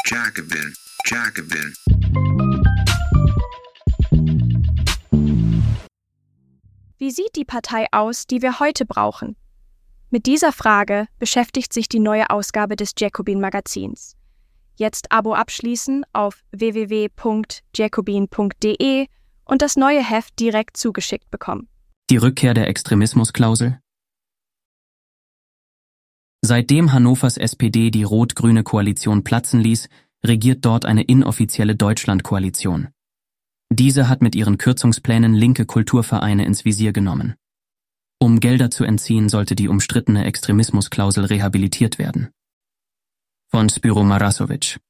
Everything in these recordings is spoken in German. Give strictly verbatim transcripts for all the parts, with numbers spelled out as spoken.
Jacobin, Jacobin. Wie sieht die Partei aus, die wir heute brauchen? Mit dieser Frage beschäftigt sich die neue Ausgabe des Jacobin-Magazins. Jetzt Abo abschließen auf w w w punkt jacobin punkt d e und das neue Heft direkt zugeschickt bekommen. Die Rückkehr der Extremismusklausel? Seitdem Hannovers S P D die rot-grüne Koalition platzen ließ, regiert dort eine inoffizielle Deutschland-Koalition. Diese hat mit ihren Kürzungsplänen linke Kulturvereine ins Visier genommen. Um Gelder zu entziehen, sollte die umstrittene Extremismusklausel rehabilitiert werden. Von Spyro Marasovic.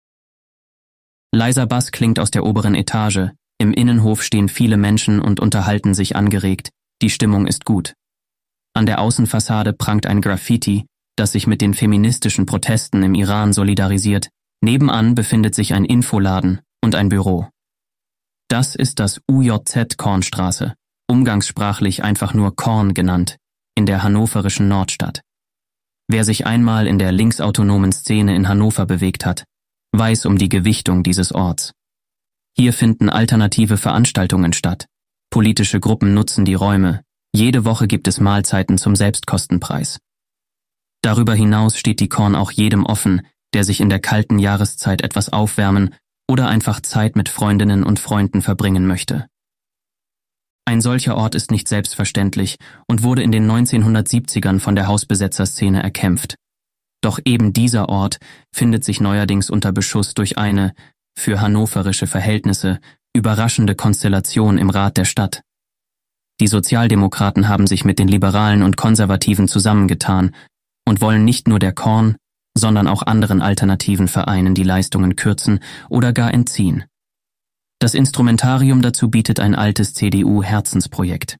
Leiser Bass klingt aus der oberen Etage, im Innenhof stehen viele Menschen und unterhalten sich angeregt, die Stimmung ist gut. An der Außenfassade prangt ein Graffiti, das sich mit den feministischen Protesten im Iran solidarisiert. Nebenan befindet sich ein Infoladen und ein Büro. Das ist das U J Z Kornstraße, umgangssprachlich einfach nur Korn genannt, in der hannoverischen Nordstadt. Wer sich einmal in der linksautonomen Szene in Hannover bewegt hat, weiß um die Gewichtung dieses Orts. Hier finden alternative Veranstaltungen statt. Politische Gruppen nutzen die Räume. Jede Woche gibt es Mahlzeiten zum Selbstkostenpreis. Darüber hinaus steht die Korn auch jedem offen, der sich in der kalten Jahreszeit etwas aufwärmen oder einfach Zeit mit Freundinnen und Freunden verbringen möchte. Ein solcher Ort ist nicht selbstverständlich und wurde in den neunzehnhundertsiebzigern von der Hausbesetzerszene erkämpft. Doch eben dieser Ort findet sich neuerdings unter Beschuss durch eine, für hannoverische Verhältnisse, überraschende Konstellation im Rat der Stadt. Die Sozialdemokraten haben sich mit den Liberalen und Konservativen zusammengetan und wollen nicht nur der Korn, sondern auch anderen alternativen Vereinen die Leistungen kürzen oder gar entziehen. Das Instrumentarium dazu bietet ein altes C D U-Herzensprojekt.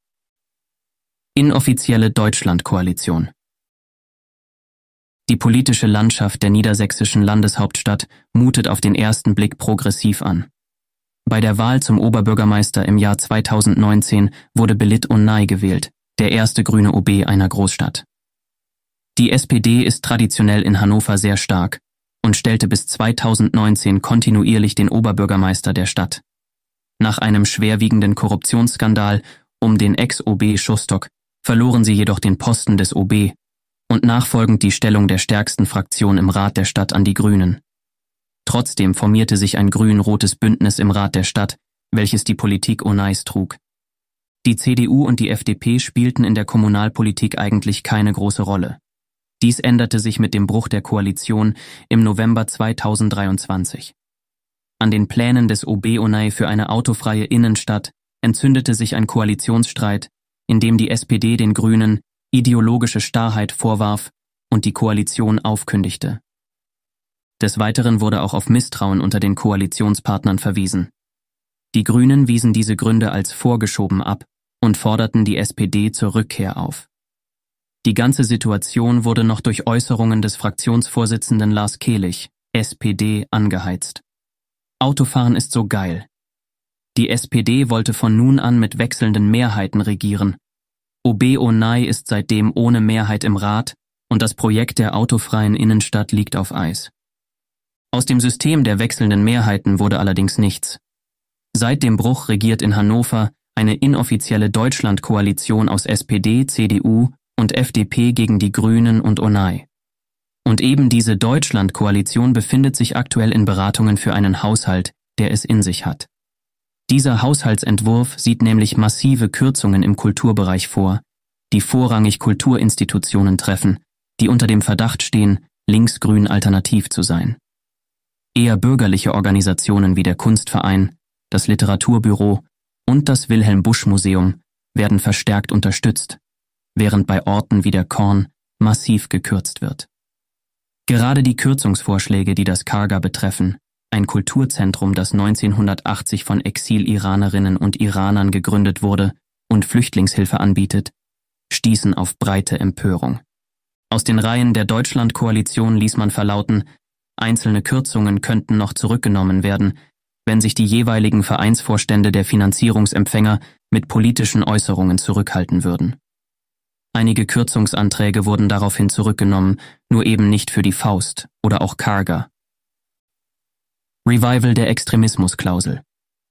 Inoffizielle Deutschland-Koalition. Die politische Landschaft der niedersächsischen Landeshauptstadt mutet auf den ersten Blick progressiv an. Bei der Wahl zum Oberbürgermeister im Jahr zweitausendneunzehn wurde Belit Onay gewählt, der erste grüne O B einer Großstadt. Die S P D ist traditionell in Hannover sehr stark und stellte bis zweitausendneunzehn kontinuierlich den Oberbürgermeister der Stadt. Nach einem schwerwiegenden Korruptionsskandal um den Ex-O B Schustock verloren sie jedoch den Posten des O B und nachfolgend die Stellung der stärksten Fraktion im Rat der Stadt an die Grünen. Trotzdem formierte sich ein grün-rotes Bündnis im Rat der Stadt, welches die Politik Onays trug. Die C D U und die F D P spielten in der Kommunalpolitik eigentlich keine große Rolle. Dies änderte sich mit dem Bruch der Koalition im November zweitausenddreiundzwanzig. An den Plänen des O B Onay für eine autofreie Innenstadt entzündete sich ein Koalitionsstreit, in dem die S P D den Grünen ideologische Starrheit vorwarf und die Koalition aufkündigte. Des Weiteren wurde auch auf Misstrauen unter den Koalitionspartnern verwiesen. Die Grünen wiesen diese Gründe als vorgeschoben ab und forderten die S P D zur Rückkehr auf. Die ganze Situation wurde noch durch Äußerungen des Fraktionsvorsitzenden Lars Kehlich, S P D, angeheizt. Autofahren ist so geil. Die S P D wollte von nun an mit wechselnden Mehrheiten regieren. O B Onay ist seitdem ohne Mehrheit im Rat und das Projekt der autofreien Innenstadt liegt auf Eis. Aus dem System der wechselnden Mehrheiten wurde allerdings nichts. Seit dem Bruch regiert in Hannover eine inoffizielle Deutschland-Koalition aus S P D, C D U und F D P gegen die Grünen und Onay. Und eben diese Deutschland-Koalition befindet sich aktuell in Beratungen für einen Haushalt, der es in sich hat. Dieser Haushaltsentwurf sieht nämlich massive Kürzungen im Kulturbereich vor, die vorrangig Kulturinstitutionen treffen, die unter dem Verdacht stehen, linksgrün alternativ zu sein. Eher bürgerliche Organisationen wie der Kunstverein, das Literaturbüro und das Wilhelm-Busch-Museum werden verstärkt unterstützt, während bei Orten wie der Korn massiv gekürzt wird. Gerade die Kürzungsvorschläge, die das Karga betreffen, ein Kulturzentrum, das neunzehnhundertachtzig von Exil-Iranerinnen und Iranern gegründet wurde und Flüchtlingshilfe anbietet, stießen auf breite Empörung. Aus den Reihen der Deutschland-Koalition ließ man verlauten, einzelne Kürzungen könnten noch zurückgenommen werden, wenn sich die jeweiligen Vereinsvorstände der Finanzierungsempfänger mit politischen Äußerungen zurückhalten würden. Einige Kürzungsanträge wurden daraufhin zurückgenommen, nur eben nicht für die Faust oder auch Karga. Revival der Extremismusklausel.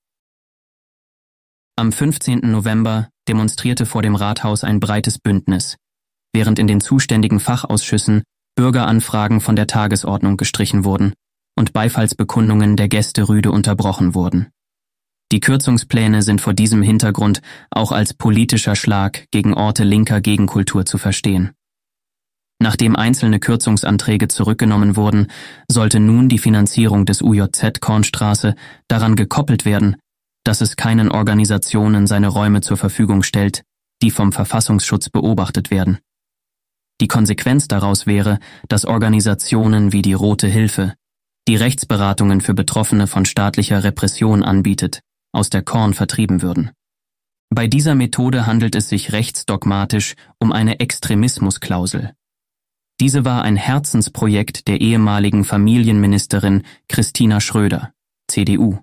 Am fünfzehnten November demonstrierte vor dem Rathaus ein breites Bündnis, während in den zuständigen Fachausschüssen Bürgeranfragen von der Tagesordnung gestrichen wurden und Beifallsbekundungen der Gäste rüde unterbrochen wurden. Die Kürzungspläne sind vor diesem Hintergrund auch als politischer Schlag gegen Orte linker Gegenkultur zu verstehen. Nachdem einzelne Kürzungsanträge zurückgenommen wurden, sollte nun die Finanzierung des U J Z Kornstraße daran gekoppelt werden, dass es keinen Organisationen seine Räume zur Verfügung stellt, die vom Verfassungsschutz beobachtet werden. Die Konsequenz daraus wäre, dass Organisationen wie die Rote Hilfe, die Rechtsberatungen für Betroffene von staatlicher Repression anbietet, aus der Korn vertrieben würden. Bei dieser Methode handelt es sich rechtsdogmatisch um eine Extremismusklausel. Diese war ein Herzensprojekt der ehemaligen Familienministerin Christina Schröder, C D U.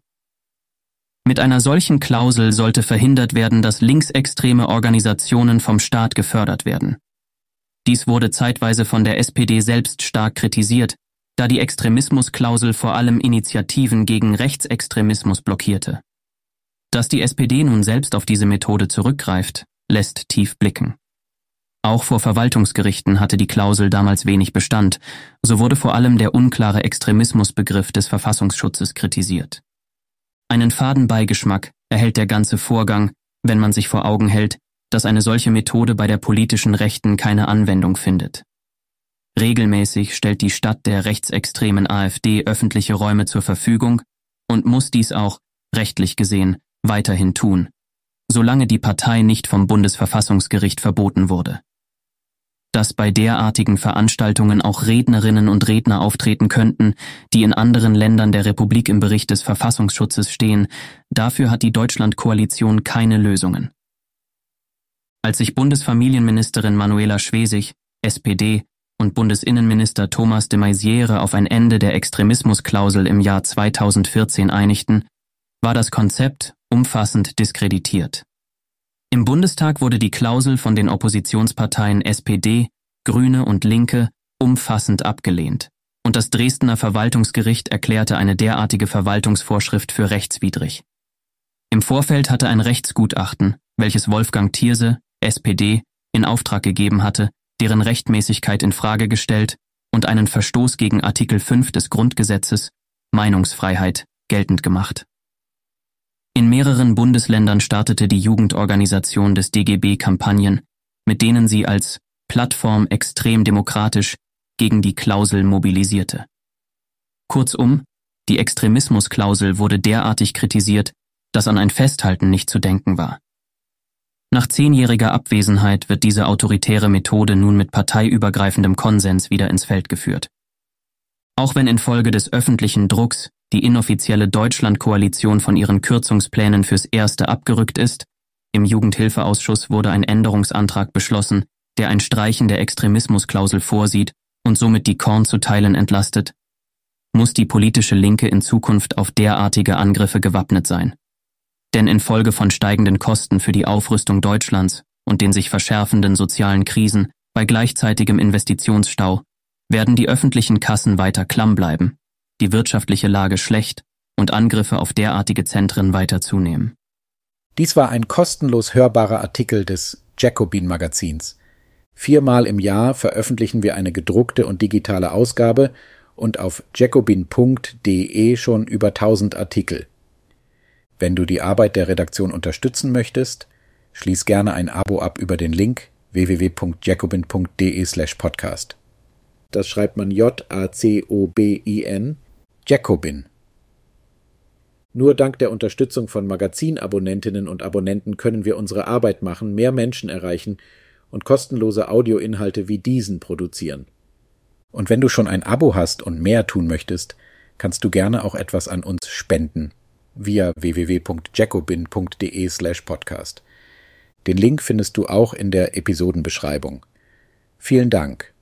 Mit einer solchen Klausel sollte verhindert werden, dass linksextreme Organisationen vom Staat gefördert werden. Dies wurde zeitweise von der S P D selbst stark kritisiert, da die Extremismusklausel vor allem Initiativen gegen Rechtsextremismus blockierte. Dass die S P D nun selbst auf diese Methode zurückgreift, lässt tief blicken. Auch vor Verwaltungsgerichten hatte die Klausel damals wenig Bestand, so wurde vor allem der unklare Extremismusbegriff des Verfassungsschutzes kritisiert. Einen faden Beigeschmack erhält der ganze Vorgang, wenn man sich vor Augen hält, dass eine solche Methode bei der politischen Rechten keine Anwendung findet. Regelmäßig stellt die Stadt der rechtsextremen AfD öffentliche Räume zur Verfügung und muss dies auch, rechtlich gesehen, weiterhin tun, solange die Partei nicht vom Bundesverfassungsgericht verboten wurde. Dass bei derartigen Veranstaltungen auch Rednerinnen und Redner auftreten könnten, die in anderen Ländern der Republik im Bericht des Verfassungsschutzes stehen, dafür hat die Deutschlandkoalition keine Lösungen. Als sich Bundesfamilienministerin Manuela Schwesig, S P D, und Bundesinnenminister Thomas de Maizière auf ein Ende der Extremismusklausel im Jahr zweitausendvierzehn einigten, war das Konzept umfassend diskreditiert. Im Bundestag wurde die Klausel von den Oppositionsparteien S P D, Grüne und Linke umfassend abgelehnt, und das Dresdner Verwaltungsgericht erklärte eine derartige Verwaltungsvorschrift für rechtswidrig. Im Vorfeld hatte ein Rechtsgutachten, welches Wolfgang Thierse, S P D, in Auftrag gegeben hatte, deren Rechtmäßigkeit in Frage gestellt und einen Verstoß gegen Artikel fünf des Grundgesetzes, Meinungsfreiheit, geltend gemacht. In mehreren Bundesländern startete die Jugendorganisation des D G B Kampagnen, mit denen sie als Plattform extrem demokratisch gegen die Klausel mobilisierte. Kurzum, die Extremismusklausel wurde derartig kritisiert, dass an ein Festhalten nicht zu denken war. Nach zehnjähriger Abwesenheit wird diese autoritäre Methode nun mit parteiübergreifendem Konsens wieder ins Feld geführt. Auch wenn infolge des öffentlichen Drucks die inoffizielle Deutschlandkoalition von ihren Kürzungsplänen fürs Erste abgerückt ist, im Jugendhilfeausschuss wurde ein Änderungsantrag beschlossen, der ein Streichen der Extremismusklausel vorsieht und somit die Korn zu Teilen entlastet, muss die politische Linke in Zukunft auf derartige Angriffe gewappnet sein. Denn infolge von steigenden Kosten für die Aufrüstung Deutschlands und den sich verschärfenden sozialen Krisen bei gleichzeitigem Investitionsstau werden die öffentlichen Kassen weiter klamm bleiben, die wirtschaftliche Lage schlecht und Angriffe auf derartige Zentren weiter zunehmen. Dies war ein kostenlos hörbarer Artikel des Jacobin-Magazins. Viermal im Jahr veröffentlichen wir eine gedruckte und digitale Ausgabe und auf jacobin punkt de schon über tausend Artikel. Wenn du die Arbeit der Redaktion unterstützen möchtest, schließ gerne ein Abo ab über den Link w w w punkt jacobin punkt de slash podcast. Das schreibt man J A C O B I N, Jacobin. Nur dank der Unterstützung von Magazinabonnentinnen und Abonnenten können wir unsere Arbeit machen, mehr Menschen erreichen und kostenlose Audioinhalte wie diesen produzieren. Und wenn du schon ein Abo hast und mehr tun möchtest, kannst du gerne auch etwas an uns spenden via w w w punkt jacobin punkt de slash podcast. Den Link findest du auch in der Episodenbeschreibung. Vielen Dank.